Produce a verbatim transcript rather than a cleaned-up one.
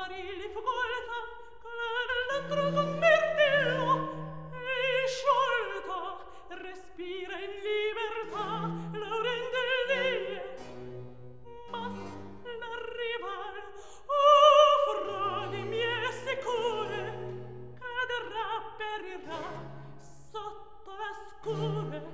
marili focolta, calare nell'altro con mirtillo, e sciolta, respira in libertà, laurente lie. Ma la rival, oh frodi mie sicure, caderà, perirà, sotto la scure.